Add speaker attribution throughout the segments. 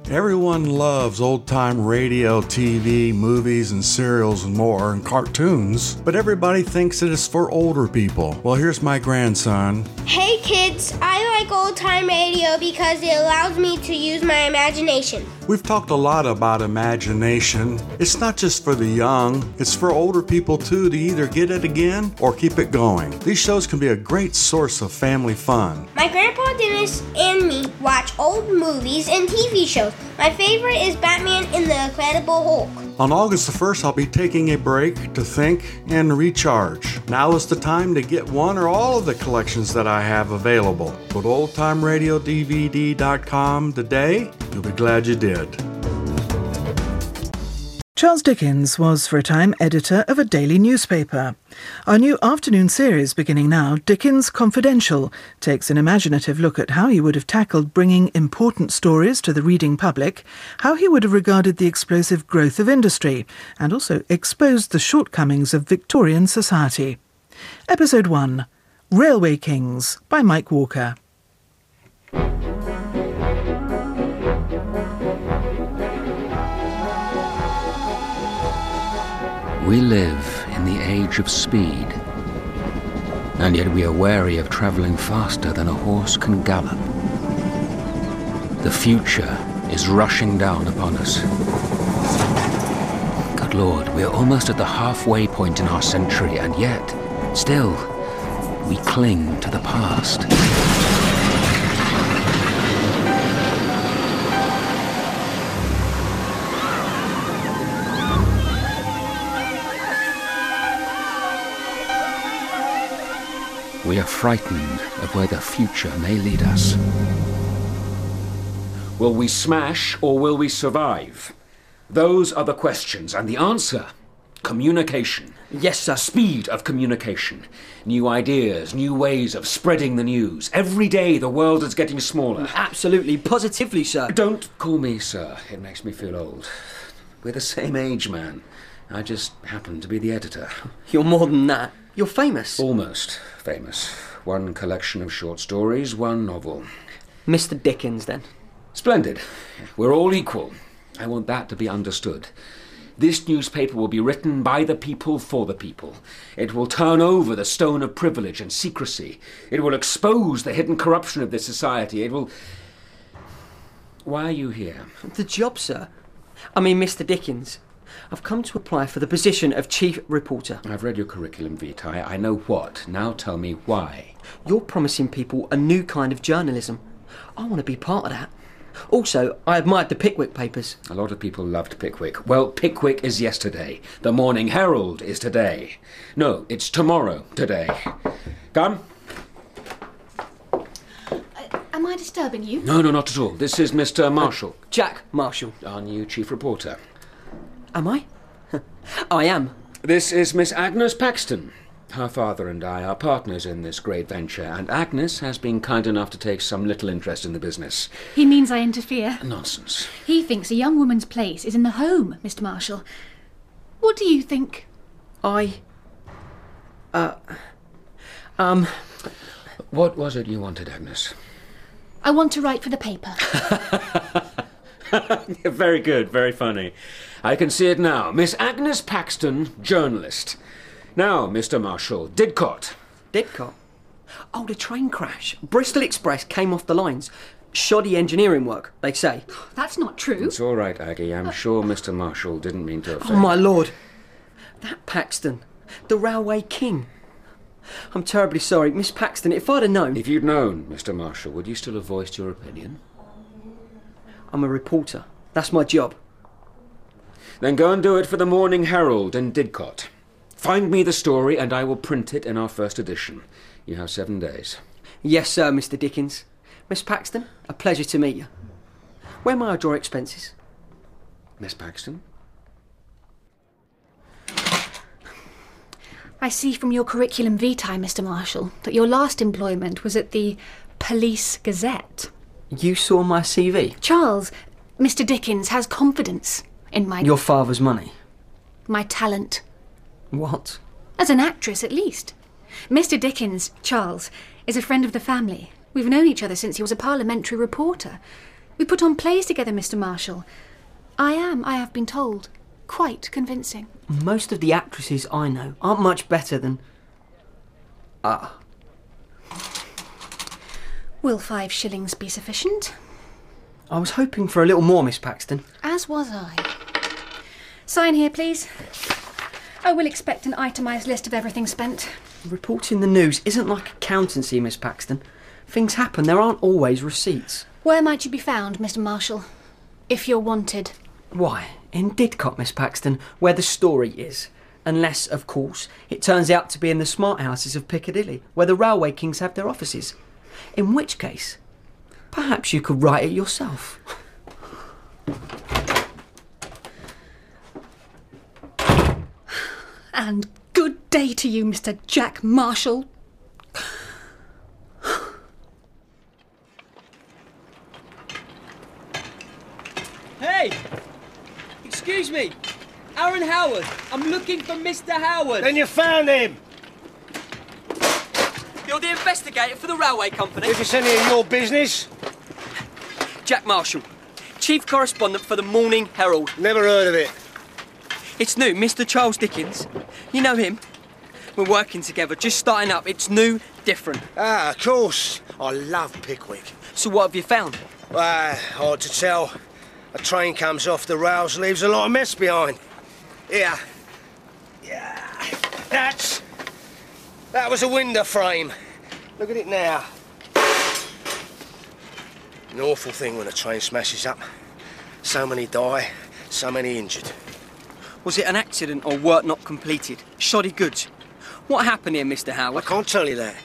Speaker 1: Everyone loves old-time radio, TV, movies, and serials and more, and cartoons, but everybody thinks it is for older people. Well, here's my grandson.
Speaker 2: Hey kids, I like old-time radio because it allows me to use my imagination.
Speaker 1: We've talked a lot about imagination. It's not just for the young, it's for older people too to either get it again or keep it going. These shows can be a great source of family fun.
Speaker 2: My grandpa Dennis and me watch old movies and TV shows. My favorite is Batman and the Incredible Hulk.
Speaker 1: On August the 1st, I'll be taking a break to think and recharge. Now is the time to get one or all of the collections that I have available. Go to oldtimeradiodvd.com today. You'll be glad you did.
Speaker 3: Charles Dickens was for a time editor of a daily newspaper. Our new afternoon series beginning now, Dickens Confidential, takes an imaginative look at how he would have tackled bringing important stories to the reading public, how he would have regarded the explosive growth of industry, and also exposed the shortcomings of Victorian society. Episode 1, Railway Kings by Mike Walker.
Speaker 4: We live in the age of speed, and yet we are wary of travelling faster than a horse can gallop. The future is rushing down upon us. Good Lord, we are almost at the halfway point in our century, and yet, still, we cling to the past. We are frightened of where the future may lead us.
Speaker 5: Will we smash or will we survive? Those are the questions, and the answer, communication.
Speaker 6: Yes, sir.
Speaker 5: Speed of communication. New ideas, new ways of spreading the news. Every day the world is getting smaller.
Speaker 6: Absolutely, positively, sir.
Speaker 5: Don't call me sir, it makes me feel old. We're the same age, man. I just happen to be the editor.
Speaker 6: You're more than that. You're famous.
Speaker 5: Almost famous. One collection of short stories, one novel.
Speaker 6: Mr. Dickens, then.
Speaker 5: Splendid. We're all equal. I want that to be understood. This newspaper will be written by the people for the people. It will turn over the stone of privilege and secrecy. It will expose the hidden corruption of this society. It will... Why are you here?
Speaker 6: The job, sir. I mean, Mr. Dickens. I've come to apply for the position of chief reporter.
Speaker 5: I've read your curriculum vitae. I know what. Now tell me why.
Speaker 6: You're promising people a new kind of journalism. I want to be part of that. Also, I admired the Pickwick papers.
Speaker 5: A lot of people loved Pickwick. Well, Pickwick is yesterday. The Morning Herald is today. No, it's tomorrow today. Come.
Speaker 7: Am I disturbing you?
Speaker 5: No, not at all. This is Mr. Marshall.
Speaker 6: Jack Marshall.
Speaker 5: Our new chief reporter.
Speaker 6: Am I? I am.
Speaker 5: This is Miss Agnes Paxton. Her father and I are partners in this great venture, and Agnes has been kind enough to take some little interest in the business.
Speaker 7: He means I interfere.
Speaker 5: Nonsense.
Speaker 7: He thinks a young woman's place is in the home, Mr. Marshall. What do you think?
Speaker 5: What was it you wanted, Agnes?
Speaker 7: I want to write for the paper.
Speaker 5: Very good, very funny. I can see it now. Miss Agnes Paxton, journalist. Now, Mr. Marshall, Didcot.
Speaker 6: Didcot? Oh, the train crash. Bristol Express came off the lines. Shoddy engineering work, they say.
Speaker 7: That's not true.
Speaker 5: It's all right, Aggie. I'm sure Mr. Marshall didn't mean to offend.
Speaker 6: Oh, my lord. That Paxton. The railway king. I'm terribly sorry. Miss Paxton, if I'd have known...
Speaker 5: If you'd known, Mr. Marshall, would you still have voiced your opinion?
Speaker 6: I'm a reporter. That's my job.
Speaker 5: Then go and do it for the Morning Herald and Didcot. Find me the story and I will print it in our first edition. You have 7 days.
Speaker 6: Yes, sir, Mr. Dickens. Miss Paxton, a pleasure to meet you. Where may I draw expenses?
Speaker 5: Miss Paxton?
Speaker 7: I see from your curriculum vitae, Mr. Marshall, that your last employment was at the Police Gazette.
Speaker 6: You saw my CV?
Speaker 7: Charles, Mr. Dickens has confidence in my...
Speaker 6: Your father's money?
Speaker 7: My talent.
Speaker 6: What?
Speaker 7: As an actress, at least. Mr. Dickens, Charles, is a friend of the family. We've known each other since he was a parliamentary reporter. We put on plays together, Mr. Marshall. I have been told, quite convincing.
Speaker 6: Most of the actresses I know aren't much better than...
Speaker 7: Will 5 shillings be sufficient?
Speaker 6: I was hoping for a little more, Miss Paxton.
Speaker 7: As was I. Sign here, please. I will expect an itemised list of everything spent.
Speaker 6: Reporting the news isn't like accountancy, Miss Paxton. Things happen, there aren't always receipts.
Speaker 7: Where might you be found, Mr. Marshall, if you're wanted?
Speaker 6: Why, in Didcot, Miss Paxton, where the story is. Unless, of course, it turns out to be in the smart houses of Piccadilly, where the Railway Kings have their offices. In which case, perhaps you could write it yourself.
Speaker 7: And good day to you, Mr. Jack Marshall.
Speaker 6: Hey! Excuse me! Aaron Howard! I'm looking for Mr. Howard!
Speaker 8: Then you found him!
Speaker 6: You're the investigator for the railway company?
Speaker 8: If it's any of your business.
Speaker 6: Jack Marshall, Chief Correspondent for the Morning Herald.
Speaker 8: Never heard of it.
Speaker 6: It's new, Mr. Charles Dickens. You know him? We're working together, just starting up. It's new, different.
Speaker 8: Ah, of course. I love Pickwick.
Speaker 6: So what have you found?
Speaker 8: Hard to tell. A train comes off the rails, leaves a lot of mess behind. Here. Yeah. That was a window frame. Look at it now. An awful thing when a train smashes up. So many die, so many injured.
Speaker 6: Was it an accident or work not completed? Shoddy goods? What happened here, Mr.
Speaker 8: I
Speaker 6: Howard?
Speaker 8: can't tell you that.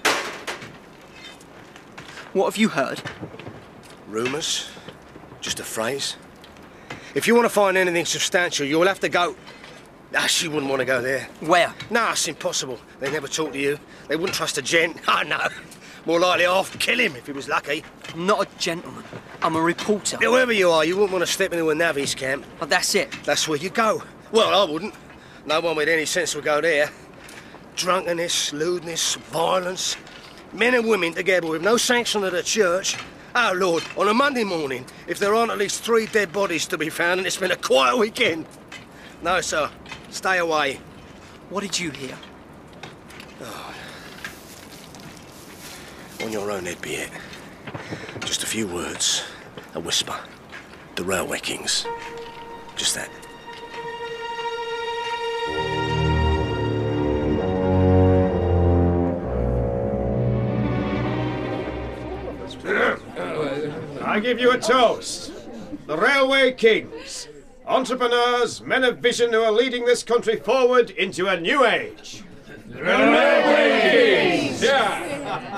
Speaker 6: What have you heard?
Speaker 8: Rumours? Just a phrase? If you want to find anything substantial, you'll have to go... she wouldn't want to go there.
Speaker 6: Where?
Speaker 8: No, it's impossible. They never talk to you. They wouldn't trust a gent. Oh, no. More likely I'll kill him if he was lucky.
Speaker 6: I'm not a gentleman. I'm a reporter.
Speaker 8: Whoever you are, you wouldn't want to step into a navvy's camp.
Speaker 6: But that's it.
Speaker 8: That's where you go. Well, I wouldn't. No one with any sense would go there. Drunkenness, lewdness, violence. Men and women together with no sanction of the church. Oh, Lord, on a Monday morning, if there aren't at least 3 dead bodies to be found and it's been a quiet weekend. No, sir. Stay away.
Speaker 6: What did you hear?
Speaker 8: On your own head be it. Just a few words, a whisper. The Railway Kings. Just that.
Speaker 9: I give you a toast. The Railway Kings. Entrepreneurs, men of vision who are leading this country forward into a new age. The Railway Kings! Yeah.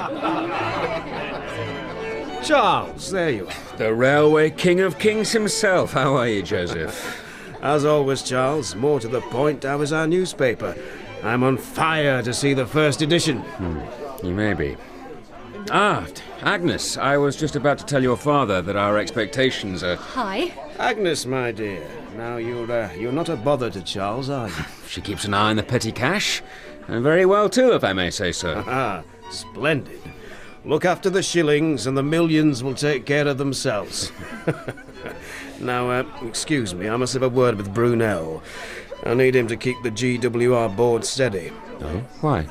Speaker 10: Charles, there you are.
Speaker 4: The Railway King of Kings himself. How are you, Joseph?
Speaker 10: As always, Charles, more to the point, how is our newspaper? I'm on fire to see the first edition.
Speaker 4: You may be. Agnes, I was just about to tell your father that our expectations are...
Speaker 7: Hi.
Speaker 10: Agnes, my dear. Now, you're not a bother to Charles, are you?
Speaker 4: She keeps an eye on the petty cash. And very well, too, if I may say so.
Speaker 10: Ah, splendid. Look after the shillings and the millions will take care of themselves. Now, excuse me, I must have a word with Brunel. I need him to keep the GWR board steady.
Speaker 4: Oh? Why?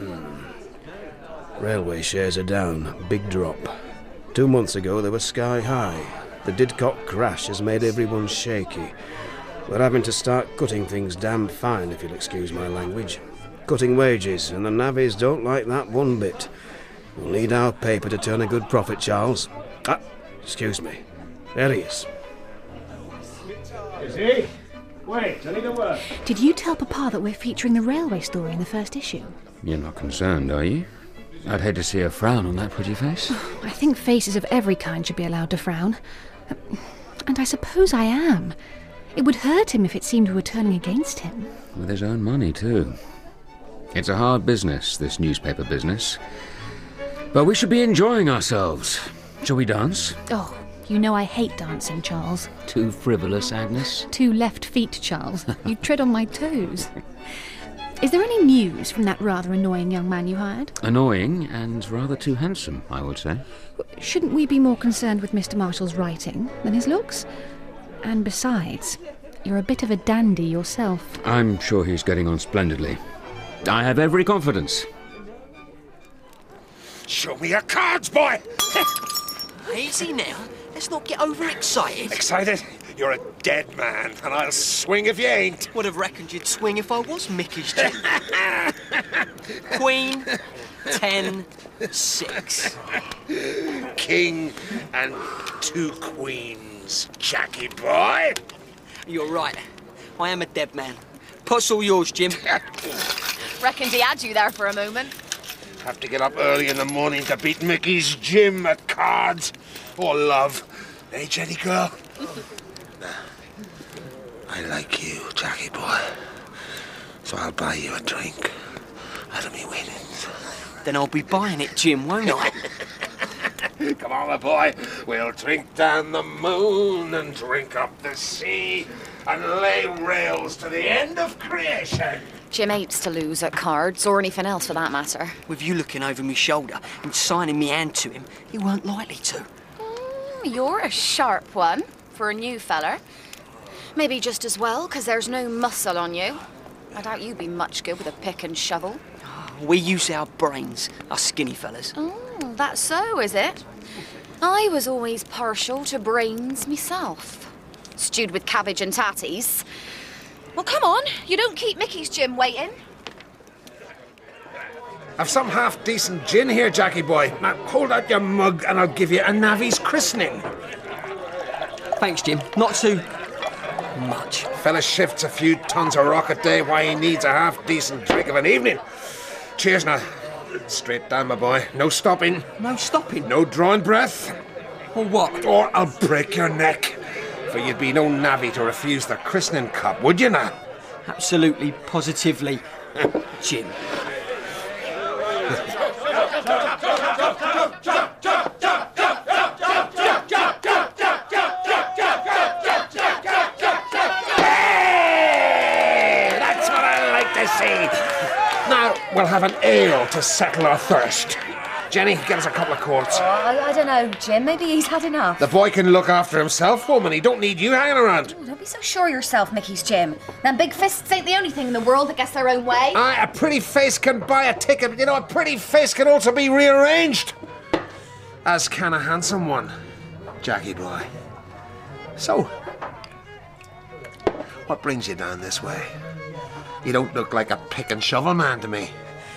Speaker 10: Railway shares are down. Big drop. 2 months ago, they were sky high. The Didcot crash has made everyone shaky. We're having to start cutting things damn fine, if you'll excuse my language. Cutting wages, and the navvies don't like that one bit. We'll need our paper to turn a good profit, Charles. Excuse me. There he is.
Speaker 9: Is he? Wait, I need a word.
Speaker 7: Did you tell Papa that we're featuring the railway story in the first issue?
Speaker 4: You're not concerned, are you? I'd hate to see a frown on that pretty face.
Speaker 7: I think faces of every kind should be allowed to frown. And I suppose I am. It would hurt him if it seemed we were turning against him.
Speaker 4: With his own money, too. It's a hard business, this newspaper business. But we should be enjoying ourselves. Shall we dance?
Speaker 7: Oh, you know I hate dancing, Charles.
Speaker 4: Too frivolous, Agnes?
Speaker 7: 2 left feet, Charles. You tread on my toes. Is there any news from that rather annoying young man you hired?
Speaker 4: Annoying and rather too handsome, I would say.
Speaker 7: Shouldn't we be more concerned with Mr. Marshall's writing than his looks? And besides, you're a bit of a dandy yourself.
Speaker 4: I'm sure he's getting on splendidly. I have every confidence.
Speaker 8: Show me your cards, boy!
Speaker 6: Easy now. Let's not get overexcited.
Speaker 8: Excited? You're a dead man, and I'll swing if you ain't.
Speaker 6: Would have reckoned you'd swing if I was Mickey's Jim. Queen, 10, 6.
Speaker 8: King and 2 queens, Jackie boy.
Speaker 6: You're right. I am a dead man. Pot's all yours, Jim.
Speaker 11: Reckoned he had you there for a moment.
Speaker 8: Have to get up early in the morning to beat Mickey's Jim at cards. Oh, love. Hey, Jenny girl. I like you, Jackie boy. So I'll buy you a drink out of me winnings.
Speaker 6: Then I'll be buying it, Jim, won't I?
Speaker 8: Come on, my boy. We'll drink down the moon and drink up the sea and lay rails to the end of creation.
Speaker 11: Jim hates to lose at cards, or anything else for that matter.
Speaker 6: With you looking over me shoulder and signing me hand to him, he weren't likely to.
Speaker 11: You're a sharp one for a new feller. Maybe just as well, 'cause there's no muscle on you. I doubt you'd be much good with a pick and shovel.
Speaker 6: We use our brains, us skinny fellas.
Speaker 11: Oh, that's so, is it? I was always partial to brains myself. Stewed with cabbage and tatties. Well, come on, you don't keep Mickey's Jim waiting.
Speaker 8: I've some half-decent gin here, Jackie boy. Now, hold out your mug and I'll give you a navvy's christening.
Speaker 6: Thanks, Jim. Not too much.
Speaker 8: Fella shifts a few tons of rock a day, why he needs a half-decent drink of an evening. Cheers now. Straight down, my boy. No stopping.
Speaker 6: No stopping?
Speaker 8: No drawing breath.
Speaker 6: Or what?
Speaker 8: Or I'll break your neck. For you'd be no navvy to refuse the christening cup, would you now?
Speaker 6: Absolutely, positively, Jim.
Speaker 8: Hey, that's what I like to see. Now, we'll have an ale to settle our thirst. Jenny, get us a couple of quarts.
Speaker 11: I don't know, Jim. Maybe he's had enough.
Speaker 8: The boy can look after himself, woman. He don't need you hanging around.
Speaker 11: Oh, don't be so sure of yourself, Mickey's Jim. Them big fists ain't the only thing in the world that gets their own way.
Speaker 8: Aye, a pretty face can buy a ticket, but you know, a pretty face can also be rearranged. As can a handsome one, Jackie boy. So, what brings you down this way? You don't look like a pick and shovel man to me.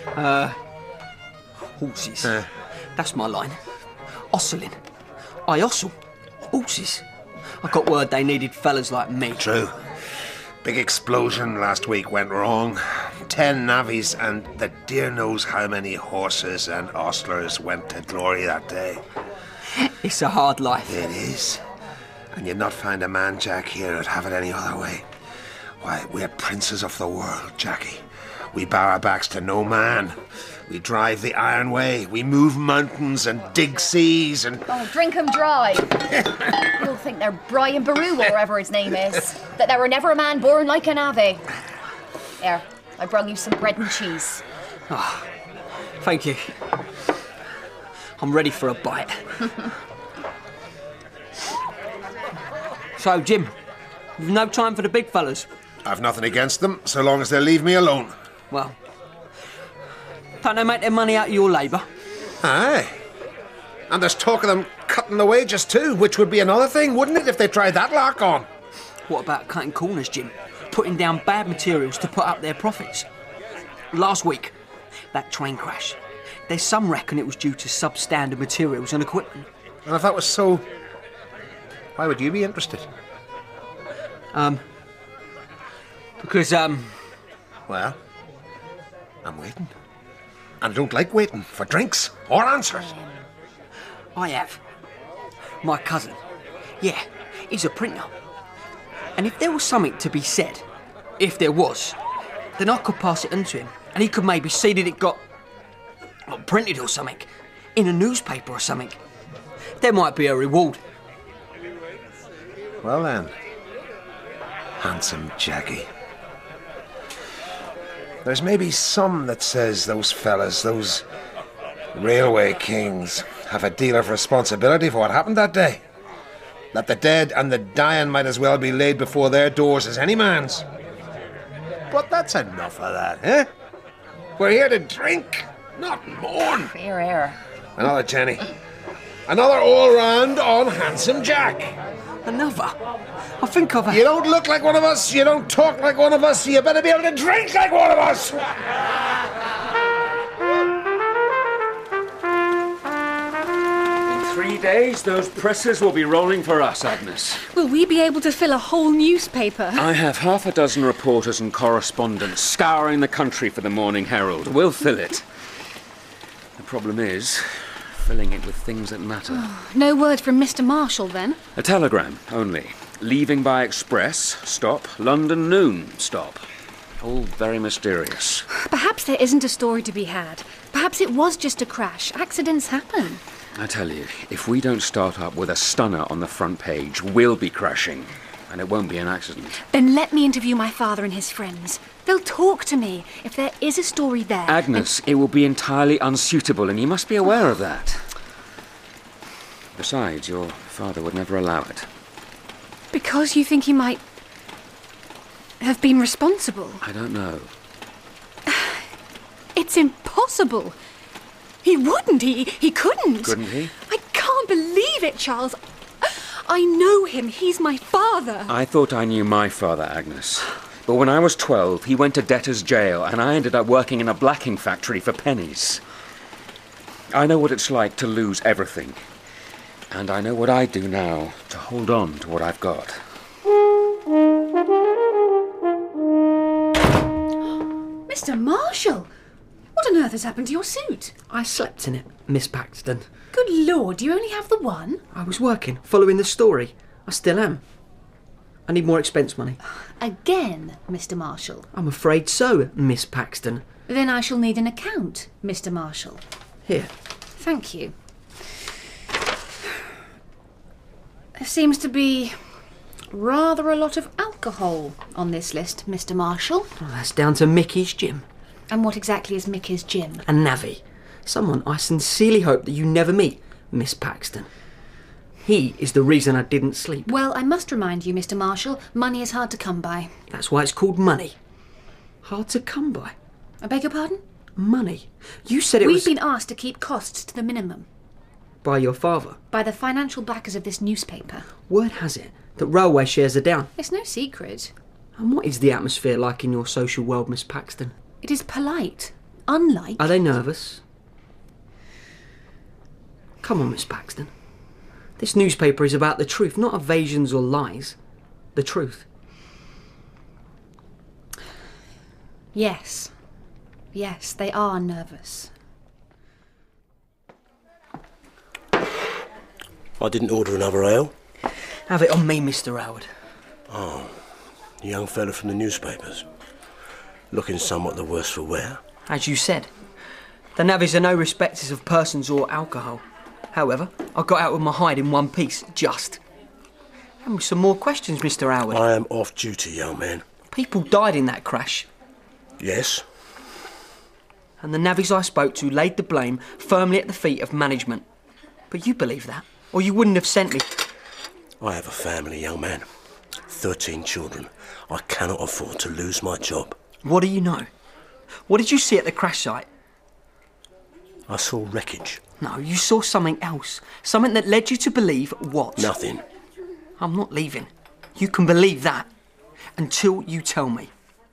Speaker 6: Horses. That's my line. Ostling. I ostle. Horses. I got word they needed fellas like me.
Speaker 8: True. Big explosion last week went wrong. 10 navvies and the dear knows how many horses and ostlers went to glory that day.
Speaker 6: It's a hard life.
Speaker 8: It is. And you'd not find a man, Jack, here who'd have it any other way. Why, we're princes of the world, Jackie. We bow our backs to no man. We drive the iron way. We move mountains and dig seas and...
Speaker 11: Oh, drink 'em dry. You'll think they're Brian Boru or whatever his name is. That there were never a man born like a navvy. Here, I brung you some bread and cheese.
Speaker 6: Oh, thank you. I'm ready for a bite. So, Jim, you've no time for the big fellas?
Speaker 8: I've nothing against them, so long as they leave me alone.
Speaker 6: Well, don't they make their money out of your labour?
Speaker 8: Aye. And there's talk of them cutting the wages too, which would be another thing, wouldn't it, if they tried that lark on?
Speaker 6: What about cutting corners, Jim? Putting down bad materials to put up their profits? Last week, that train crash. There's some reckon it was due to substandard materials and equipment.
Speaker 8: And if that was so, why would you be interested?
Speaker 6: Because,
Speaker 8: Well, I'm waiting. And I don't like waiting for drinks or answers.
Speaker 6: I have. My cousin. Yeah, he's a printer. And if there was something to be said, if there was, then I could pass it on to him, and he could maybe see that it got printed or something, in a newspaper or something. There might be a reward.
Speaker 8: Well then, handsome Jackie.
Speaker 12: There's maybe some that says those fellas, those railway kings, have a deal of responsibility for what happened that day. That the dead and the dying might as well be laid before their doors as any man's. But that's enough of that, eh? We're here to drink, not mourn.
Speaker 11: Here, here.
Speaker 12: Another Jenny. Another all-round on Handsome Jack.
Speaker 6: Another? I think I've...
Speaker 12: You don't look like one of us, you don't talk like one of us, you better be able to drink like one of us!
Speaker 5: In 3 days, those presses will be rolling for us, Agnes.
Speaker 7: Will we be able to fill a whole newspaper?
Speaker 5: I have half a dozen reporters and correspondents scouring the country for the Morning Herald. We'll fill it. The problem is filling it with things that matter.
Speaker 7: No word from Mr. Marshall, then?
Speaker 5: A telegram, only. Leaving by express, stop. London noon, stop. All very mysterious.
Speaker 7: Perhaps there isn't a story to be had. Perhaps it was just a crash. Accidents happen.
Speaker 5: I tell you, if we don't start up with a stunner on the front page, we'll be crashing. And it won't be an accident.
Speaker 7: Then let me interview my father and his friends. They'll talk to me. If there is a story there...
Speaker 5: Agnes, it will be entirely unsuitable, and you must be aware of that. Besides, your father would never allow it.
Speaker 7: Because you think he might have been responsible?
Speaker 5: I don't know.
Speaker 7: It's impossible. He wouldn't. He couldn't.
Speaker 5: Couldn't he?
Speaker 7: I can't believe it, Charles. I know him. He's my father.
Speaker 5: I thought I knew my father, Agnes. But when I was 12, he went to debtor's jail, and I ended up working in a blacking factory for pennies. I know what it's like to lose everything. And I know what I do now to hold on to what I've got.
Speaker 7: Mr. Marshall! What on earth has happened to your suit?
Speaker 6: I slept in it, Miss Paxton.
Speaker 7: Good Lord, do you only have the one?
Speaker 6: I was working, following the story. I still am. I need more expense money.
Speaker 7: Again, Mr. Marshall?
Speaker 6: I'm afraid so, Miss Paxton.
Speaker 7: Then I shall need an account, Mr. Marshall.
Speaker 6: Here.
Speaker 7: Thank you. There seems to be rather a lot of alcohol on this list, Mr. Marshall.
Speaker 6: Well, that's down to Mickey's gym.
Speaker 7: And what exactly is Mickey's gym?
Speaker 6: A navvy. Someone I sincerely hope that you never meet, Miss Paxton. He is the reason I didn't sleep.
Speaker 7: Well, I must remind you, Mr. Marshall, money is hard to come by.
Speaker 6: That's why it's called money. Hard to come by.
Speaker 7: I beg your pardon?
Speaker 6: Money. You said it was...
Speaker 7: We've been asked to keep costs to the minimum.
Speaker 6: By your father?
Speaker 7: By the financial backers of this newspaper.
Speaker 6: Word has it that railway shares are down.
Speaker 7: It's no secret.
Speaker 6: And what is the atmosphere like in your social world, Miss Paxton?
Speaker 7: It is polite. Unlike...
Speaker 6: Are they nervous? Come on, Miss Paxton. This newspaper is about the truth, not evasions or lies. The truth.
Speaker 7: Yes. Yes, they are nervous.
Speaker 8: I didn't order another ale.
Speaker 6: Have it on me, Mr. Howard.
Speaker 8: Oh, the young fella from the newspapers. Looking somewhat the worse for wear.
Speaker 6: As you said, the navvies are no respecters of persons or alcohol. However, I got out with my hide in one piece, just. And with some more questions, Mr. Howard.
Speaker 8: I am off duty, young man.
Speaker 6: People died in that crash.
Speaker 8: Yes.
Speaker 6: And the navvies I spoke to laid the blame firmly at the feet of management. But you believe that, or you wouldn't have sent me.
Speaker 8: I have a family, young man. 13 children. I cannot afford to lose my job.
Speaker 6: What do you know? What did you see at the crash site?
Speaker 8: I saw wreckage.
Speaker 6: No, you saw something else. Something that led you to believe what?
Speaker 8: Nothing.
Speaker 6: I'm not leaving. You can believe that. Until you tell me.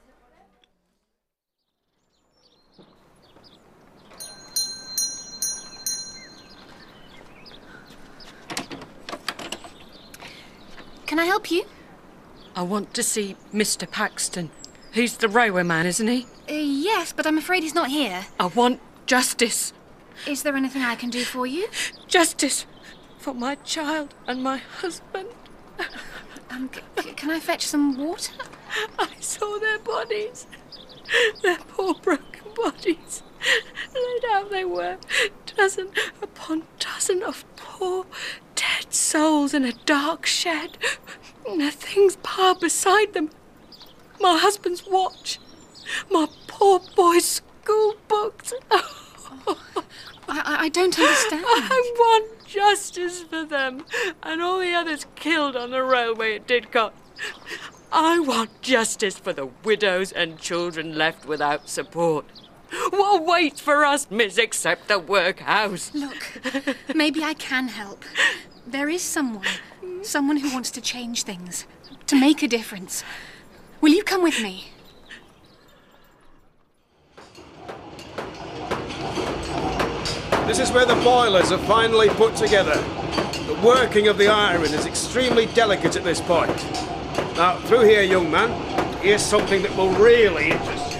Speaker 7: Can I help you?
Speaker 13: I want to see Mr. Paxton. He's the railway man, isn't he?
Speaker 7: Yes, but I'm afraid he's not here.
Speaker 13: I want justice.
Speaker 7: Is there anything I can do for you?
Speaker 13: Justice for my child and my husband.
Speaker 7: Can I fetch some water?
Speaker 13: I saw their bodies. Their poor broken bodies. Laid out they were, dozen upon dozen of poor dead souls in a dark shed. Their things piled beside them. My husband's watch. My poor boy's school books.
Speaker 7: I don't understand.
Speaker 13: I want justice for them and all the others killed on the railway at Didcot. I want justice for the widows and children left without support. What waits for us, miss, except the workhouse?
Speaker 7: Look, maybe I can help. There is someone who wants to change things, to make a difference. Will you come with me?
Speaker 9: This is where the boilers are finally put together. The working of the iron is extremely delicate at this point. Now, through here, young man, here's something that will really interest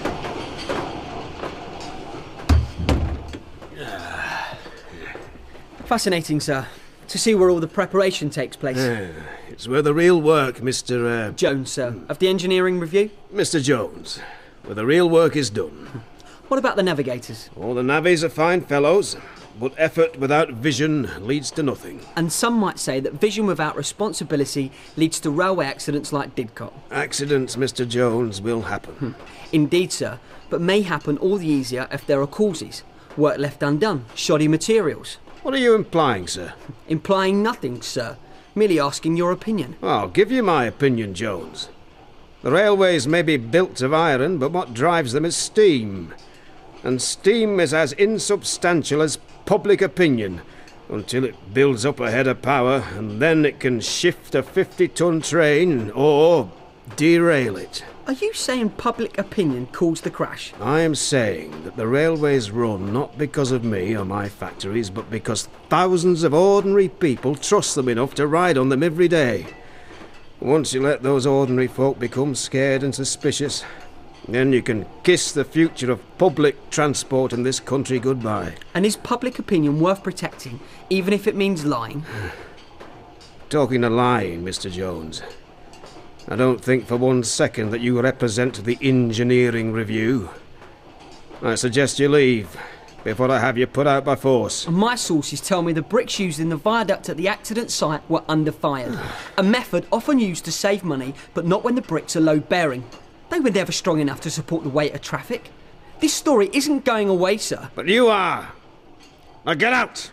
Speaker 9: you.
Speaker 6: Fascinating, sir, to see where all the preparation takes place.
Speaker 10: It's where the real work, Mr.
Speaker 6: Jones, sir, of the Engineering Review?
Speaker 10: Mr. Jones, where the real work is done.
Speaker 6: What about the navigators?
Speaker 10: All the navvies are fine fellows, but effort without vision leads to nothing.
Speaker 6: And some might say that vision without responsibility leads to railway accidents like Didcot.
Speaker 10: Accidents, Mr. Jones, will happen.
Speaker 6: Indeed, sir, but may happen all the easier if there are causes. Work left undone, shoddy materials.
Speaker 10: What are you implying, sir?
Speaker 6: Implying nothing, sir. Merely asking your opinion.
Speaker 10: I'll give you my opinion, Jones. The railways may be built of iron, but what drives them is steam. And steam is as insubstantial as public opinion until it builds up a head of power, and then it can shift a 50-ton train or derail it.
Speaker 6: Are you saying public opinion caused the crash?
Speaker 10: I am saying that the railways run not because of me or my factories, but because thousands of ordinary people trust them enough to ride on them every day. Once you let those ordinary folk become scared and suspicious, then you can kiss the future of public transport in this country goodbye.
Speaker 6: And is public opinion worth protecting, even if it means lying?
Speaker 10: Talking of lying, Mr. Jones, I don't think for 1 second that you represent the Engineering Review. I suggest you leave before I have you put out by force.
Speaker 6: My sources tell me the bricks used in the viaduct at the accident site were under fire. A method often used to save money, but not when the bricks are load-bearing. They were never strong enough to support the weight of traffic. This story isn't going away, sir.
Speaker 10: But you are. Now get out!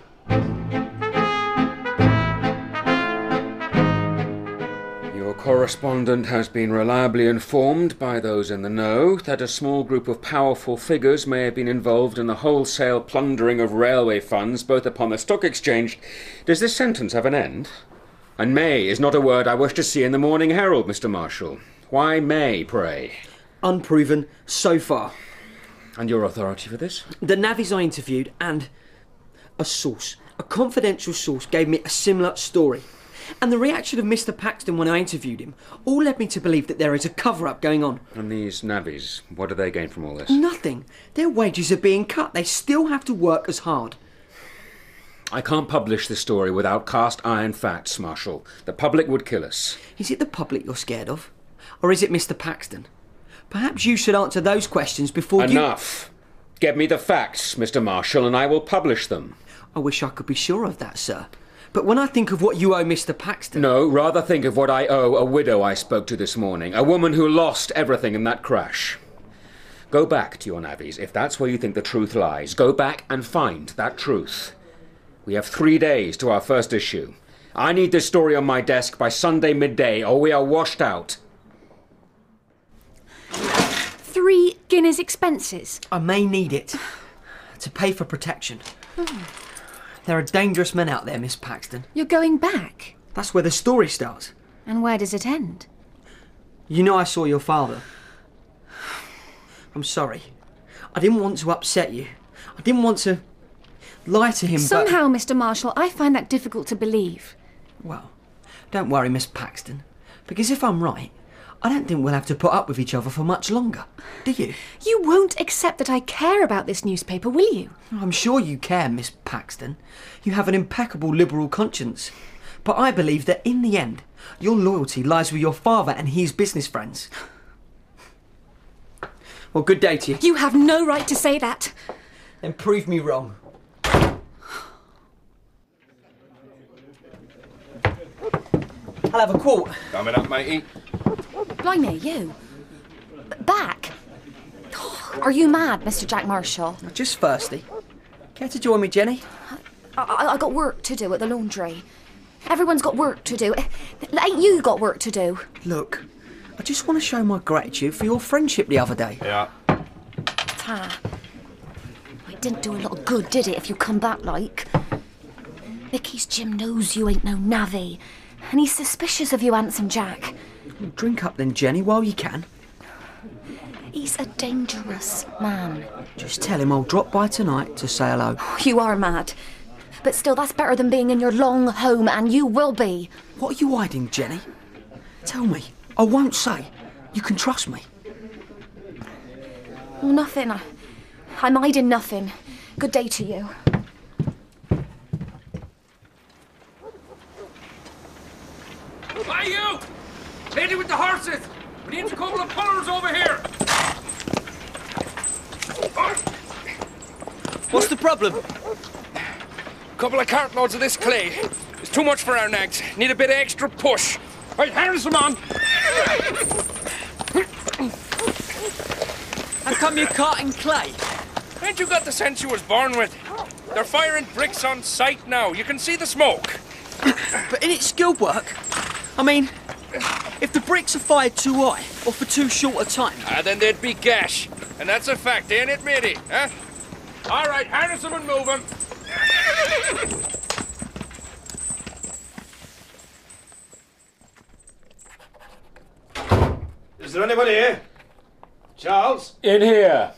Speaker 5: Your correspondent has been reliably informed by those in the know that a small group of powerful figures may have been involved in the wholesale plundering of railway funds, both upon the stock exchange. Does this sentence have an end? And may is not a word I wish to see in the Morning Herald, Mr. Marshall. Why may, pray?
Speaker 6: Unproven so far.
Speaker 5: And your authority for this?
Speaker 6: The navvies I interviewed and a source, a confidential source, gave me a similar story. And the reaction of Mr. Paxton when I interviewed him all led me to believe that there is a cover-up going on.
Speaker 5: And these navvies, what do they gain from all this?
Speaker 6: Nothing. Their wages are being cut. They still have to work as hard.
Speaker 5: I can't publish this story without cast iron facts, Marshall. The public would kill us.
Speaker 6: Is it the public you're scared of? Or is it Mr. Paxton? Perhaps you should answer those questions before
Speaker 5: Enough! Get me the facts, Mr. Marshall, and I will publish them.
Speaker 6: I wish I could be sure of that, sir. But when I think of what you owe Mr. Paxton...
Speaker 5: No, rather think of what I owe a widow I spoke to this morning. A woman who lost everything in that crash. Go back to your navvies, if that's where you think the truth lies. Go back and find that truth. We have 3 days to our first issue. I need this story on my desk by Sunday midday, or we are washed out.
Speaker 7: 3 guineas expenses?
Speaker 6: I may need it to pay for protection. There are dangerous men out there, Miss Paxton.
Speaker 7: You're going back?
Speaker 6: That's where the story starts.
Speaker 7: And where does it end?
Speaker 6: You know I saw your father. I'm sorry. I didn't want to upset you. I didn't want to lie to him,
Speaker 7: Somehow, Mr. Marshall, I find that difficult to believe.
Speaker 6: Well, don't worry, Miss Paxton. Because if I'm right, I don't think we'll have to put up with each other for much longer. Do you?
Speaker 7: You won't accept that I care about this newspaper, will you?
Speaker 6: I'm sure you care, Miss Paxton. You have an impeccable liberal conscience. But I believe that in the end, your loyalty lies with your father and his business friends. Well, good day to you.
Speaker 7: You have no right to say that.
Speaker 6: Then prove me wrong. I'll have a quart.
Speaker 14: Coming up, matey.
Speaker 7: Blimey, you. Back? Oh,
Speaker 11: Are you mad, Mr. Jack Marshall?
Speaker 6: Just thirsty. Care to join me, Jenny?
Speaker 11: I got work to do at the laundry. Everyone's got work to do. Ain't you got work to do?
Speaker 6: Look, I just want to show my gratitude for your friendship the other day.
Speaker 9: Yeah.
Speaker 11: It didn't do a lot of good, did it, if you come back like? Mickey's Jim knows you ain't no navvy, and he's suspicious of you, Handsome Jack.
Speaker 6: Drink up then, Jenny, while you can.
Speaker 11: He's a dangerous man.
Speaker 6: Just tell him I'll drop by tonight to say hello.
Speaker 11: You are mad. But still, that's better than being in your long home, and you will be.
Speaker 6: What are you hiding, Jenny? Tell me. I won't say. You can trust me.
Speaker 11: Well, nothing. I'm hiding nothing. Good day to you.
Speaker 5: Hi, you! Lady with the horses! We need a couple of pullers over here!
Speaker 14: What's the problem? Couple of cartloads of this clay. It's too much for our nags. Need a bit of extra push.
Speaker 5: Right, harness them on!
Speaker 14: How come you're carting clay? Ain't you got the sense you was born with? They're firing bricks on sight now. You can see the smoke.
Speaker 6: But in its skilled work, I mean, if the bricks are fired too high or for too short a time...
Speaker 14: then they'd be gash. And that's a fact, ain't it, matey? Huh?
Speaker 5: All right, harness them and move them.
Speaker 9: Is there anyone here? Charles?
Speaker 5: In here.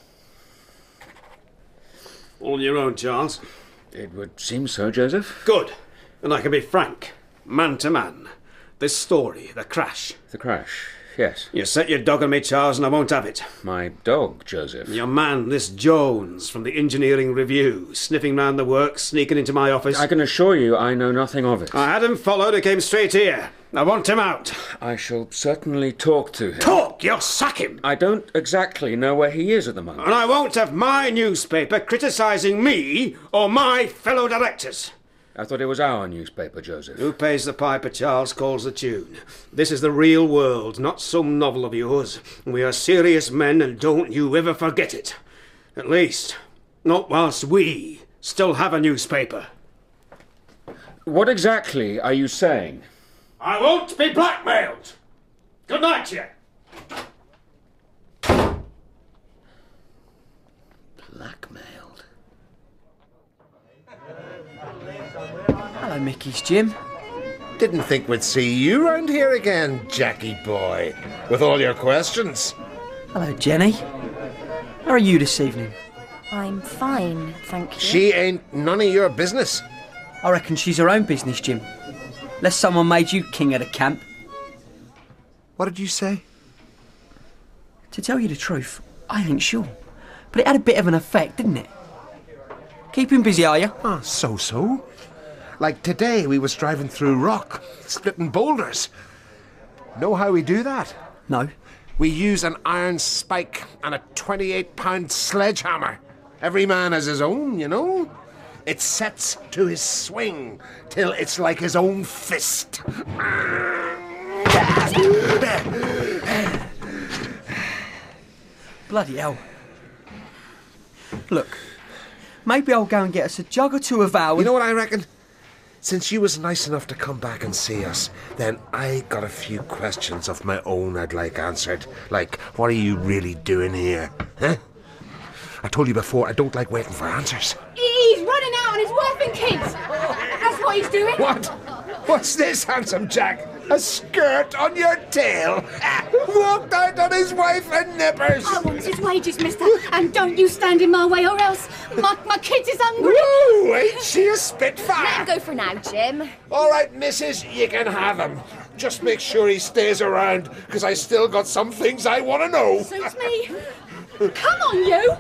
Speaker 9: All on your own, Charles?
Speaker 5: It would seem so, Joseph.
Speaker 9: Good. And I can be frank, man to man. This story, the crash.
Speaker 5: The crash, yes.
Speaker 9: You set your dog on me, Charles, and I won't have it.
Speaker 5: My dog, Joseph.
Speaker 9: Your man, this Jones, from the Engineering Review, sniffing round the works, sneaking into my office.
Speaker 5: I can assure you I know nothing of it.
Speaker 9: I had him followed, he came straight here. I want him out.
Speaker 5: I shall certainly talk to him.
Speaker 9: Talk? You'll sack him.
Speaker 5: I don't exactly know where he is at the moment.
Speaker 9: And I won't have my newspaper criticising me or my fellow directors.
Speaker 5: I thought it was our newspaper, Joseph.
Speaker 9: Who pays the piper, Charles, calls the tune. This is the real world, not some novel of yours. We are serious men, and don't you ever forget it. At least, not whilst we still have a newspaper.
Speaker 5: What exactly are you saying?
Speaker 9: I won't be blackmailed. Good night to you.
Speaker 5: Blackmailed?
Speaker 6: Hello, Mickey's Jim.
Speaker 12: Didn't think we'd see you round here again, Jackie boy, with all your questions.
Speaker 6: Hello, Jenny. How are you this evening?
Speaker 11: I'm fine, thank you.
Speaker 12: She ain't none of your business.
Speaker 6: I reckon she's her own business, Jim. Unless someone made you king of the camp.
Speaker 12: What did you say?
Speaker 6: To tell you the truth, I ain't sure. But it had a bit of an effect, didn't it? Keeping busy, are you?
Speaker 12: Oh, so. Like today, we was driving through rock, splitting boulders. Know how we do that?
Speaker 6: No.
Speaker 12: We use an iron spike and a 28-pound sledgehammer. Every man has his own, you know? It sets to his swing till it's like his own fist.
Speaker 6: Bloody hell. Look, maybe I'll go and get us a jug or two of ale.
Speaker 12: You know what I reckon? Since you was nice enough to come back and see us, then I got a few questions of my own I'd like answered. Like, what are you really doing here? Huh? I told you before, I don't like waiting for answers.
Speaker 13: He's running out on his wife and kids. That's what he's doing.
Speaker 12: What? What's this, Handsome Jack? A skirt on your tail? Walked out on his wife and nippers.
Speaker 13: I want his wages, mister, and don't you stand in my way or else my kids is hungry.
Speaker 12: Woo, ain't she a spitfire?
Speaker 11: Let him go for now, Jim.
Speaker 12: All right, missus, you can have him. Just make sure he stays around, because I still got some things I want to know.
Speaker 13: Suits me. Come on, you.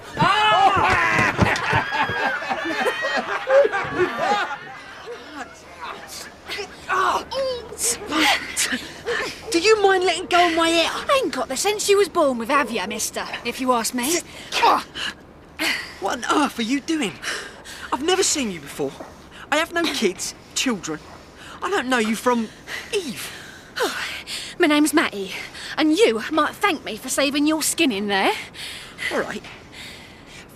Speaker 6: Do you mind letting go of my hair?
Speaker 13: I ain't got the sense you was born with, have you, mister, if you ask me?
Speaker 6: What on earth are you doing? I've never seen you before. I have no kids, children. I don't know you from Eve.
Speaker 13: My name's Matty, and you might thank me for saving your skin in there.
Speaker 6: All right.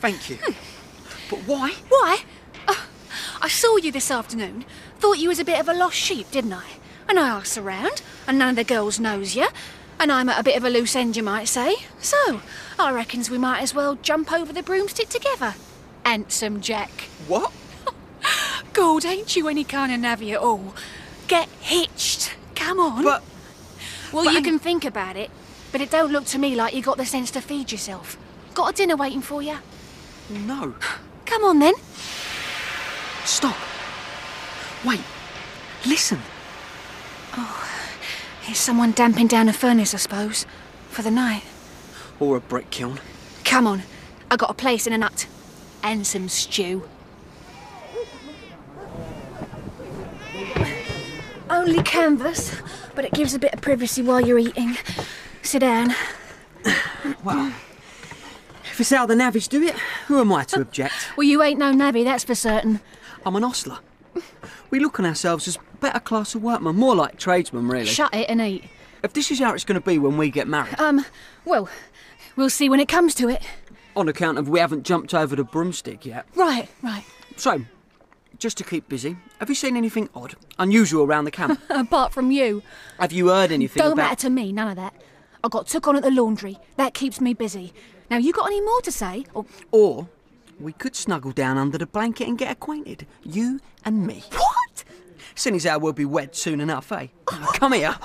Speaker 6: Thank you. But why?
Speaker 7: Why? I saw you this afternoon. Thought you was a bit of a lost sheep, didn't I? And I asked around, and none of the girls knows you. And I'm at a bit of a loose end, you might say. So, I reckons we might as well jump over the broomstick together. Handsome Jack.
Speaker 6: What?
Speaker 7: God, ain't you any kind of navvy at all? Get hitched. Come on.
Speaker 6: But...
Speaker 7: Well, you can think about it, but it don't look to me like you got the sense to feed yourself. Got a dinner waiting for you?
Speaker 6: No.
Speaker 7: Come on, then.
Speaker 6: Stop. Wait. Listen.
Speaker 7: Oh, here's someone damping down a furnace, I suppose, for the night.
Speaker 6: Or a brick kiln.
Speaker 7: Come on. I got a place in a nut. And some stew. Only canvas, but it gives a bit of privacy while you're eating. Sit down.
Speaker 6: Well, if it's how the navvies do it, who am I to object?
Speaker 7: Well, you ain't no navvy, that's for certain.
Speaker 6: I'm an hostler. We look on ourselves as better class of workmen, more like tradesmen, really.
Speaker 7: Shut it and eat.
Speaker 6: If this is how it's going to be when we get married...
Speaker 7: Well, we'll see when it comes to it.
Speaker 6: On account of we haven't jumped over the broomstick yet.
Speaker 7: Right.
Speaker 6: So, just to keep busy, have you seen anything odd, unusual around the camp?
Speaker 7: Apart from you.
Speaker 6: Have you heard anything
Speaker 7: Don't
Speaker 6: about...
Speaker 7: matter to me, none of that. I got took on at the laundry. That keeps me busy. Now, you got any more to say?
Speaker 6: Or we could snuggle down under the blanket and get acquainted. You and me.
Speaker 7: What?
Speaker 6: Seeing as how we'll be wed soon enough, eh? Come here.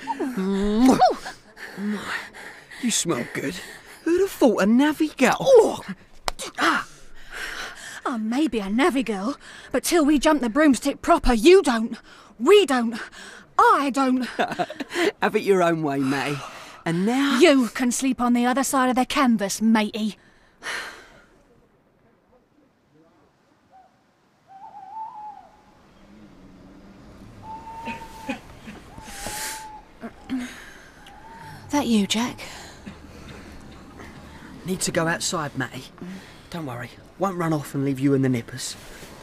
Speaker 6: You smell good. Who'd have thought a navvy girl?
Speaker 7: I may be a navvy girl, but till we jump the broomstick proper, you don't. We don't. I don't.
Speaker 6: Have it your own way, May. And now...
Speaker 7: You can sleep on the other side of the canvas, matey. That you, Jack?
Speaker 6: Need to go outside, Matty. Don't worry. Won't run off and leave you and the nippers.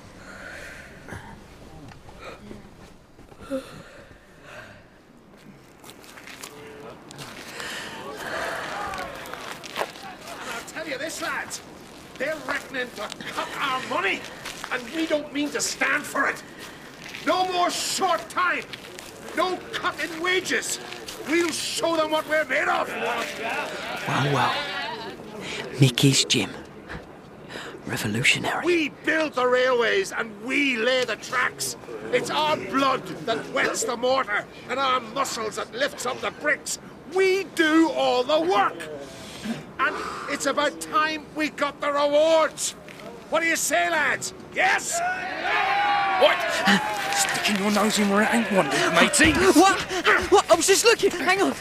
Speaker 9: I'll tell you this, lads. They're reckoning to cut our money, and we don't mean to stand for it. No more short time. No cut in wages. We'll show them what we're made of.
Speaker 6: Well. Mickey's Gym. Revolutionary.
Speaker 9: We build the railways and we lay the tracks. It's our blood that wets the mortar and our muscles that lifts up the bricks. We do all the work. And it's about time we got the rewards. What do you say, lads? Yes?
Speaker 14: What? Sticking your nose in where it ain't wanted, matey.
Speaker 6: What? I was just looking. Hang on.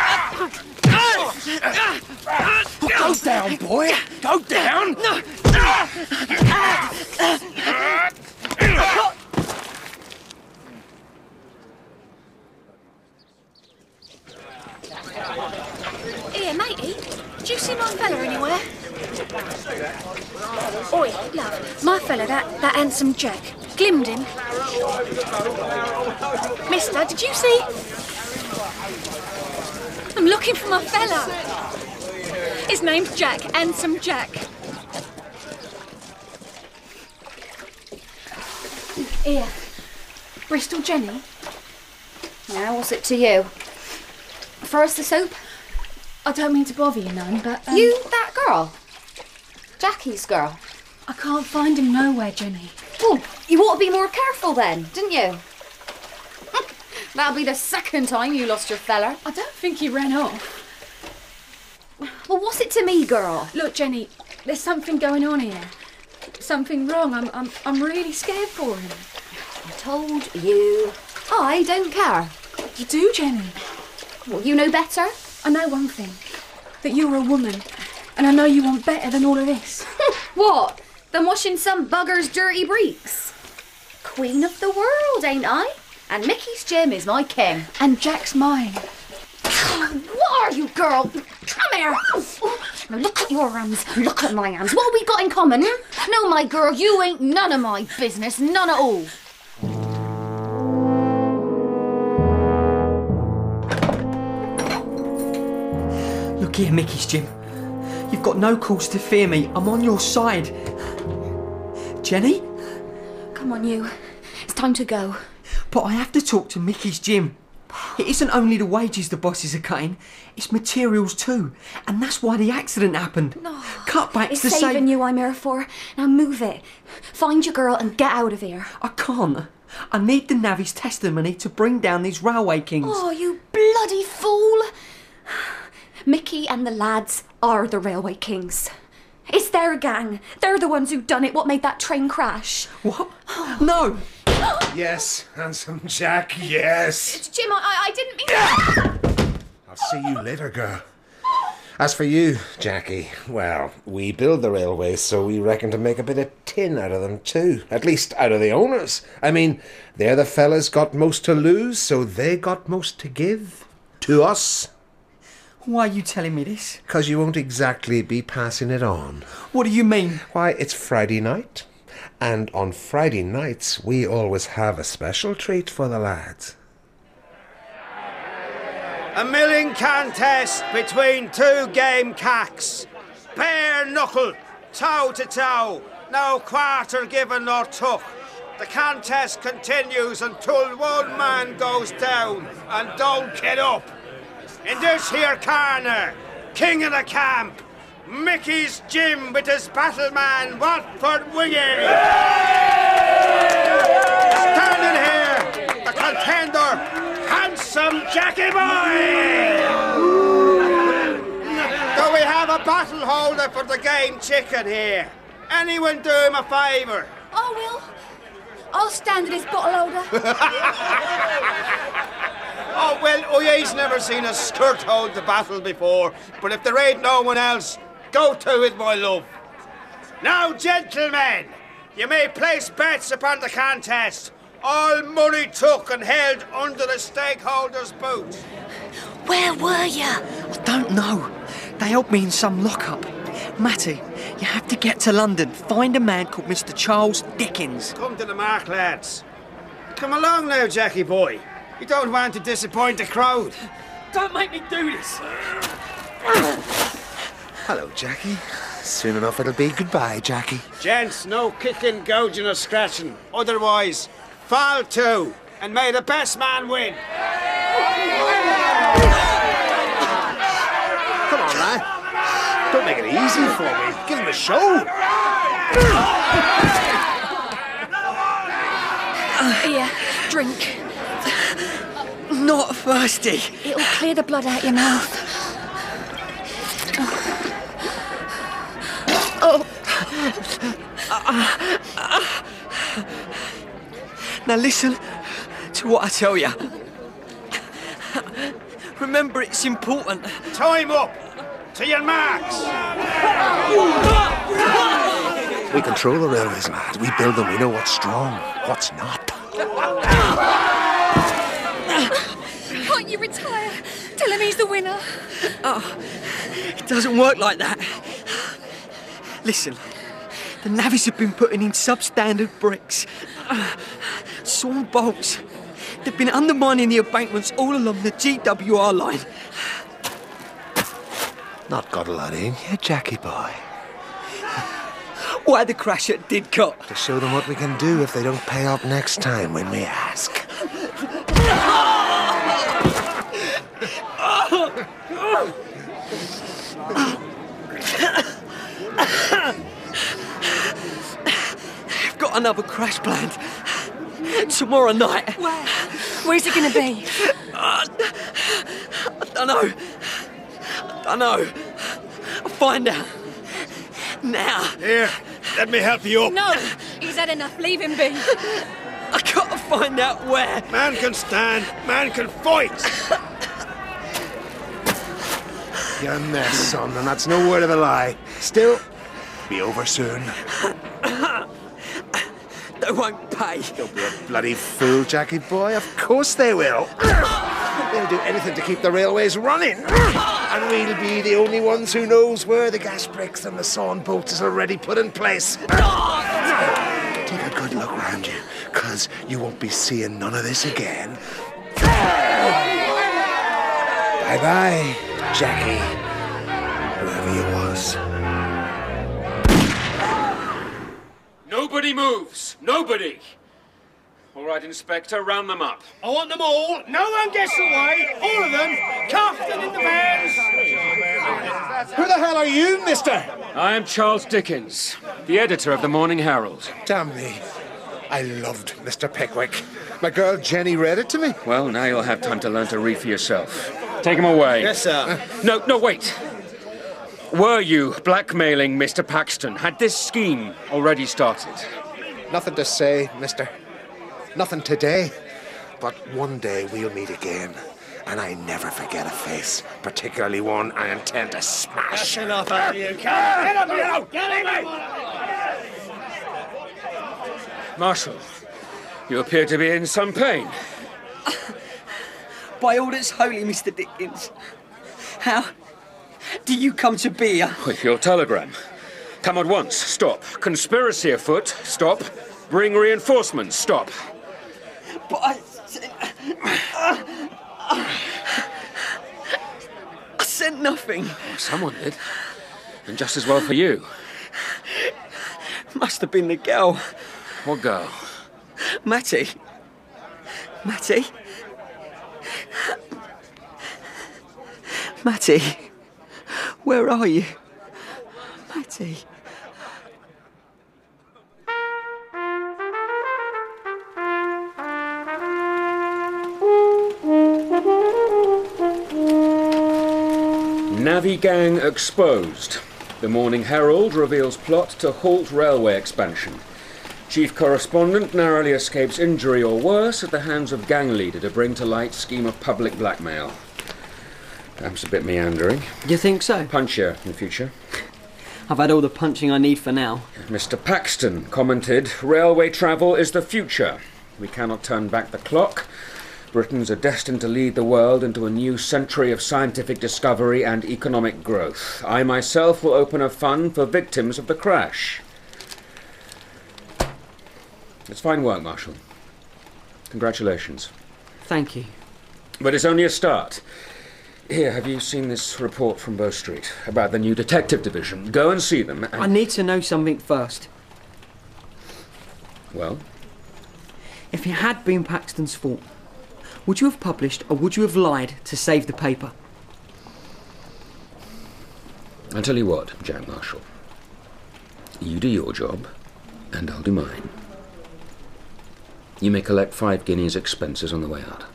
Speaker 14: Go down, boy. Go down.
Speaker 6: No.
Speaker 7: Here, matey. Did you see my fella anywhere? Oi, love. My fella, that handsome Jack. Glimmed him. Mister, did you see? I'm looking for my fella. His name's Jack, Handsome Jack. Here. Bristol Jenny.
Speaker 11: Now, what's it to you? First the soap?
Speaker 7: I don't mean to bother you none, but...
Speaker 11: You, that girl? Jackie's girl?
Speaker 7: I can't find him nowhere, Jenny.
Speaker 11: Well, you ought to be more careful then, didn't you? That'll be the second time you lost your fella.
Speaker 7: I don't think he ran off.
Speaker 11: Well, what's it to me, girl?
Speaker 7: Look, Jenny, there's something going on here. Something wrong. I'm really scared for him.
Speaker 11: I told you. I don't care.
Speaker 7: You do, Jenny.
Speaker 11: Well, you know better?
Speaker 7: I know one thing. That you're a woman. And I know you want better than all of this.
Speaker 11: What? Than washing some bugger's dirty breeks? Queen of the world, ain't I? And Mickey's Gym is my king.
Speaker 7: And Jack's mine.
Speaker 11: What are you, girl? Come here. Now look at your hands. Look at my hands. What have we got in common? No, my girl, you ain't none of my business. None at all.
Speaker 6: Look here, Mickey's Gym. You've got no cause to fear me. I'm on your side. Jenny?
Speaker 11: Come on, you. It's time to go.
Speaker 6: But I have to talk to Mickey's Jim. It isn't only the wages the bosses are cutting, it's materials too. And that's why the accident happened.
Speaker 11: No.
Speaker 6: Cutbacks
Speaker 11: It's
Speaker 6: to
Speaker 11: saving you I'm here for. Now move it. Find your girl and get out of here.
Speaker 6: I can't. I need the Navy's testimony to bring down these railway kings.
Speaker 11: Oh, you bloody fool. Mickey and the lads are the railway kings. It's their gang. They're the ones who done it, what made that train crash.
Speaker 6: What? No!
Speaker 12: Yes, handsome Jack, yes.
Speaker 11: Jim, I didn't mean...
Speaker 12: I'll see you later, girl. As for you, Jackie, well, we build the railways, so we reckon to make a bit of tin out of them too. At least out of the owners. I mean, they're the fellas got most to lose, so they got most to give. To us.
Speaker 6: Why are you telling me this?
Speaker 12: 'Cause you won't exactly be passing it on.
Speaker 6: What do you mean?
Speaker 12: Why, it's Friday night. And on Friday nights, we always have a special treat for the lads.
Speaker 9: A milling contest between two gamecocks. Bare knuckle, toe to toe, no quarter given nor took. The contest continues until one man goes down and don't get up. In this here corner, king of the camp, Mickey's Jim with his battleman Watford Wiggy. Standing here, the contender, handsome Jackie Boy. Do we have a battle holder for the game chicken here? Anyone do him a favour?
Speaker 7: I will. I'll stand at his bottle holder.
Speaker 9: Oh, well, he's never seen a skirt hold the battle before, but if there ain't no one else, go to it, my love. Now, gentlemen, you may place bets upon the contest. All money took and held under the stakeholders' boot.
Speaker 7: Where were you?
Speaker 6: I don't know. They held me in some lockup. Matty, you have to get to London. Find a man called Mr. Charles Dickens.
Speaker 9: Come to the mark, lads. Come along now, Jackie boy. You don't want to disappoint the crowd.
Speaker 6: Don't make me do this.
Speaker 12: Hello, Jackie. Soon enough it'll be goodbye, Jackie.
Speaker 9: Gents, no kicking, gouging or scratching. Otherwise, fall to, and may the best man win.
Speaker 12: Come on, lad. Don't make it easy for me. Give him a show.
Speaker 7: Here, drink.
Speaker 6: Not thirsty.
Speaker 7: It'll clear the blood out your mouth. Oh.
Speaker 6: Now listen to what I tell you. Remember, it's important.
Speaker 9: Time up. To your marks.
Speaker 12: We control the railways, lad. We build them. We know what's strong, what's not.
Speaker 7: Can't you retire? Tell him he's the winner.
Speaker 6: Oh, it doesn't work like that. Listen, the navvies have been putting in substandard bricks, sawn bolts. They've been undermining the embankments all along the GWR line.
Speaker 12: Not got a lot in you, Jackie boy.
Speaker 6: Why the crash at Didcot?
Speaker 12: To show them what we can do if they don't pay up next time when we ask.
Speaker 6: I've got another crash planned. Tomorrow night.
Speaker 7: Where's it going to be?
Speaker 6: I don't know. I'll find out. Now.
Speaker 9: Here, let me help you up.
Speaker 7: No, he's had enough. Leave him be.
Speaker 6: I gotta find out where.
Speaker 9: Man can stand, man can fight.
Speaker 12: You're a mess, son, and that's no word of a lie. Still, be over soon.
Speaker 6: They won't pay.
Speaker 12: Don't be a bloody fool, Jackie boy. Of course they will. They'll do anything to keep the railways running. And we'll be the only ones who knows where the gas bricks and the sawn bolts is already put in place. Take a good look round you, because you won't be seeing none of this again. Bye-bye, Jackie. whoever you was.
Speaker 5: Nobody moves! Nobody! All right, Inspector, round them up.
Speaker 8: I want them all. No one gets away. All of them. Cuffed and in the vans.
Speaker 12: Who the hell are you, mister?
Speaker 5: I am Charles Dickens, the editor of the Morning Herald.
Speaker 12: Damn me. I loved Mr. Pickwick. My girl Jenny read it to me.
Speaker 5: Well, now you'll have time to learn to read for yourself. Take him away.
Speaker 8: Yes, sir.
Speaker 5: No, wait. Were you blackmailing Mr. Paxton? Had this scheme already started?
Speaker 12: Nothing to say, mister. Nothing today. But one day we'll meet again. And I never forget a face, particularly one I intend to smash.
Speaker 8: That's enough out of you. Get up, you! Get him!
Speaker 5: Marshal, you appear to be in some pain.
Speaker 6: By all that's holy, Mr. Dickens, how do you come to be
Speaker 5: With your telegram. Come at once. Stop. Conspiracy afoot. Stop. Bring reinforcements. Stop.
Speaker 6: But I sent nothing.
Speaker 5: Someone did. And just as well for you.
Speaker 6: Must have been the girl.
Speaker 5: What girl?
Speaker 6: Matty. Matty? Matty, where are you? Matty.
Speaker 5: Navvy gang exposed. The Morning Herald reveals plot to halt railway expansion. Chief correspondent narrowly escapes injury or worse at the hands of gang leader to bring to light scheme of public blackmail. Perhaps a bit meandering.
Speaker 6: You think so?
Speaker 5: Punchier in future.
Speaker 6: I've had all the punching I need for now.
Speaker 5: Mr. Paxton commented, railway travel is the future. We cannot turn back the clock. Britons are destined to lead the world into a new century of scientific discovery and economic growth. I myself will open a fund for victims of the crash. It's fine work, Marshal. Congratulations.
Speaker 6: Thank you.
Speaker 5: But it's only a start. Here, have you seen this report from Bow Street about the new detective division? Go and see them and...
Speaker 6: I need to know something first.
Speaker 5: Well?
Speaker 6: If it had been Paxton's fault, would you have published or would you have lied to save the paper?
Speaker 5: I'll tell you what, Jack Marshall. You do your job, and I'll do mine. You may collect 5 guineas expenses on the way out.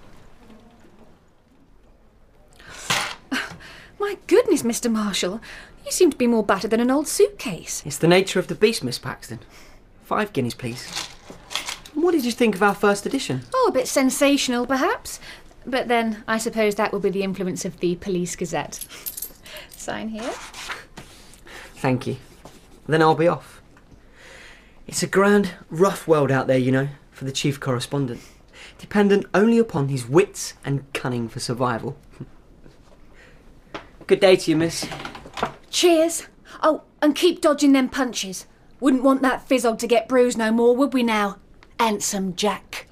Speaker 7: My goodness, Mr. Marshall. You seem to be more battered than an old suitcase.
Speaker 6: It's the nature of the beast, Miss Paxton. 5 guineas, please. What did you think of our first edition?
Speaker 7: Oh, a bit sensational, perhaps. But then, I suppose that will be the influence of the Police Gazette. Sign here.
Speaker 6: Thank you. Then I'll be off. It's a grand, rough world out there, you know, for the chief correspondent. Dependent only upon his wits and cunning for survival. Good day to you, miss.
Speaker 7: Cheers. Oh, and keep dodging them punches. Wouldn't want that fizzog to get bruised no more, would we now? Handsome Jack.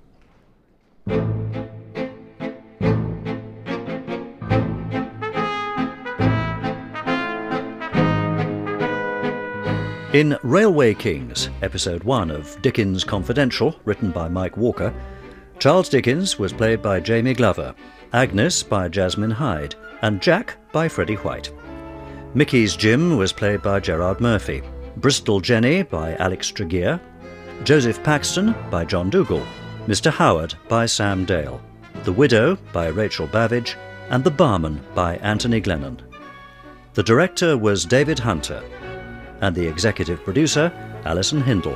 Speaker 15: In Railway Kings, Episode 1 of Dickens Confidential, written by Mike Walker, Charles Dickens was played by Jamie Glover, Agnes by Jasmine Hyde, and Jack by Freddie White. Mickey's Jim was played by Gerard Murphy, Bristol Jenny by Alex Tregear, Joseph Paxton by John Dougal, Mr. Howard by Sam Dale, The Widow by Rachel Bavidge, and The Barman by Anthony Glennon. The director was David Hunter, and the executive producer, Alison Hindle.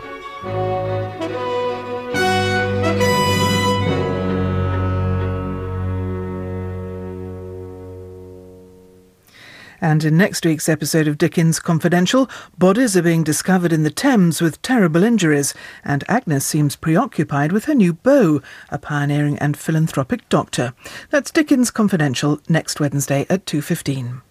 Speaker 3: And in next week's episode of Dickens Confidential, bodies are being discovered in the Thames with terrible injuries, and Agnes seems preoccupied with her new beau, a pioneering and philanthropic doctor. That's Dickens Confidential next Wednesday at 2:15.